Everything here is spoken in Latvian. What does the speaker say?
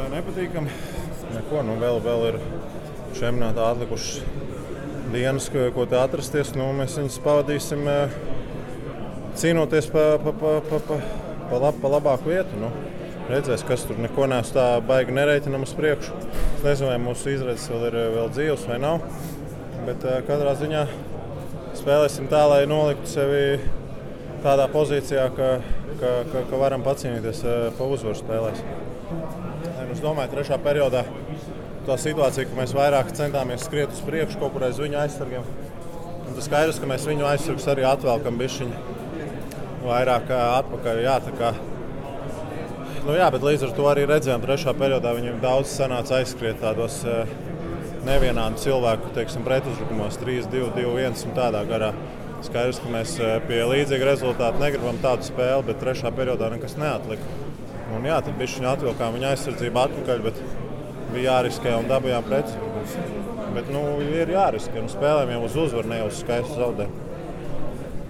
nepatīkami. Neko, vēl ir čempionātā atlikušas dienas, ko te atrasties. Mēs viņus pavadīsim cīnoties pa labāku vietu. Redzēs, kas tur neko neesmu tā baigi nereiķinam uz priekšu. Es nezinu, vai mūsu izredzes vēl ir dzīvas vai nav. Bet katrā ziņā spēlēsim tā, lai noliktu sevi tādā pozīcijā, ka varam pacīnīties pa uzvaru spēlēs. Es domāju, trešā periodā tā situācija, ka mēs vairāk centāmies skriet uz priekšu kaut kur aiz viņu aizsargiem. Un tas skaidrs, ka mēs viņu aizsargus arī atvēlkam bišķiņu vairāk atpakaļ. Bet līdz ar to arī redzējām, trešā periodā viņiem daudz sanāca aizskriet tādos nevienādu cilvēku, pretuzbrukumos 3-2-2-1 un tādā garā. Skaidrs, ka mēs pie līdzīga rezultāta negribam tādu spēli, bet trešā periodā nekas neatlika. Un tad bišķiņu atvilkām viņa aizsardzību atpakaļ, bet bija jāriskē un dabījām pretuzbrukumus. Bet ir jāriskē, spēlēm jau uz uzvaru, ne uz skaistu zaudējumu.